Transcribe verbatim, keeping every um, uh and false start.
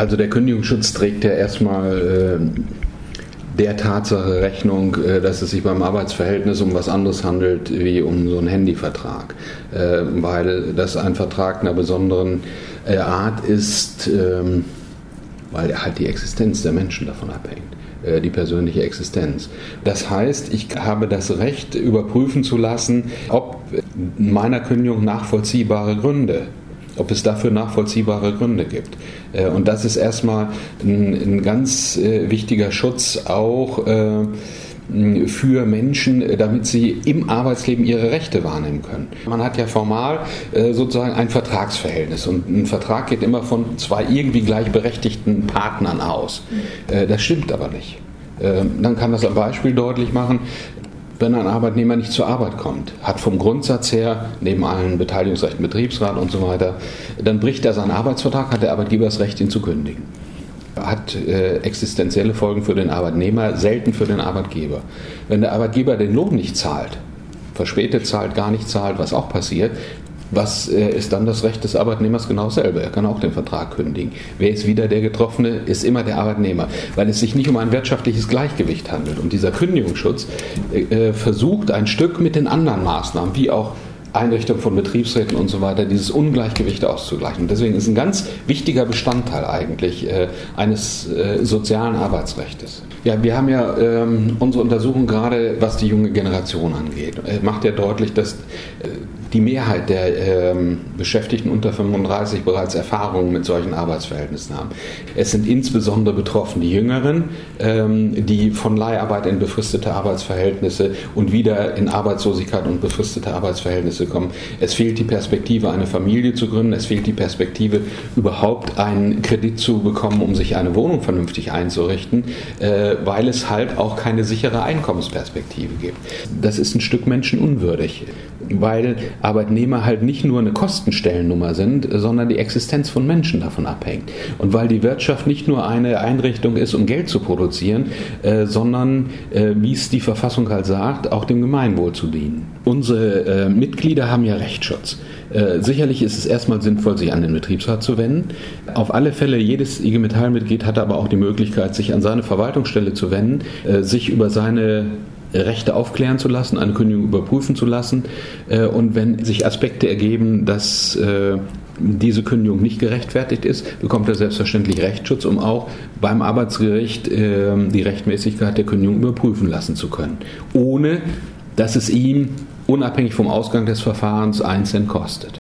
Also der Kündigungsschutz trägt ja erstmal äh, der Tatsache Rechnung, äh, dass es sich beim Arbeitsverhältnis um was anderes handelt wie um so einen Handyvertrag, äh, weil das ein Vertrag einer besonderen äh, Art ist, ähm, weil halt die Existenz der Menschen davon abhängt. Die persönliche Existenz. Das heißt, ich habe das Recht, überprüfen zu lassen, ob meiner Kündigung nachvollziehbare Gründe, ob es dafür nachvollziehbare Gründe gibt. Und das ist erstmal ein, ein ganz wichtiger Schutz auch für Menschen, damit sie im Arbeitsleben ihre Rechte wahrnehmen können. Man hat ja formal sozusagen ein Vertragsverhältnis und ein Vertrag geht immer von zwei irgendwie gleichberechtigten Partnern aus. Das stimmt aber nicht. Dann kann das ein Beispiel deutlich machen. Wenn ein Arbeitnehmer nicht zur Arbeit kommt, hat vom Grundsatz her, neben allen Beteiligungsrechten, Betriebsrat und so weiter, dann bricht er seinen Arbeitsvertrag, hat der Arbeitgeber das Recht, ihn zu kündigen. Hat äh, existenzielle Folgen für den Arbeitnehmer, selten für den Arbeitgeber. Wenn der Arbeitgeber den Lohn nicht zahlt, verspätet zahlt, gar nicht zahlt, was auch passiert, was äh, ist dann das Recht des Arbeitnehmers genau dasselbe? Er kann auch den Vertrag kündigen. Wer ist wieder der Getroffene? Ist immer der Arbeitnehmer, weil es sich nicht um ein wirtschaftliches Gleichgewicht handelt. Und dieser Kündigungsschutz äh, versucht ein Stück mit den anderen Maßnahmen, wie auch Einrichtung von Betriebsräten und so weiter, dieses Ungleichgewicht auszugleichen. Und deswegen ist ein ganz wichtiger Bestandteil eigentlich äh, eines äh, sozialen Arbeitsrechts. Ja, wir haben ja ähm, unsere Untersuchung gerade, was die junge Generation angeht, äh, macht ja deutlich, dass äh, die Mehrheit der ähm, Beschäftigten unter fünfunddreißig bereits Erfahrungen mit solchen Arbeitsverhältnissen haben. Es sind insbesondere betroffen die Jüngeren, ähm, die von Leiharbeit in befristete Arbeitsverhältnisse und wieder in Arbeitslosigkeit und befristete Arbeitsverhältnisse kommen. Es fehlt die Perspektive, eine Familie zu gründen. Es fehlt die Perspektive, überhaupt einen Kredit zu bekommen, um sich eine Wohnung vernünftig einzurichten, äh, weil es halt auch keine sichere Einkommensperspektive gibt. Das ist ein Stück menschenunwürdig, weil Arbeitnehmer halt nicht nur eine Kostenstellennummer sind, sondern die Existenz von Menschen davon abhängt. Und weil die Wirtschaft nicht nur eine Einrichtung ist, um Geld zu produzieren, äh, sondern, äh, wie es die Verfassung halt sagt, auch dem Gemeinwohl zu dienen. Unsere äh, Mitglieder haben ja Rechtsschutz. Äh, sicherlich ist es erstmal sinnvoll, sich an den Betriebsrat zu wenden. Auf alle Fälle, jedes I G Metall-Mitglied hat aber auch die Möglichkeit, sich an seine Verwaltungsstelle zu wenden, äh, sich über seine Rechte aufklären zu lassen, eine Kündigung überprüfen zu lassen. Und wenn sich Aspekte ergeben, dass diese Kündigung nicht gerechtfertigt ist, bekommt er selbstverständlich Rechtsschutz, um auch beim Arbeitsgericht die Rechtmäßigkeit der Kündigung überprüfen lassen zu können, ohne dass es ihm unabhängig vom Ausgang des Verfahrens einen Cent kostet.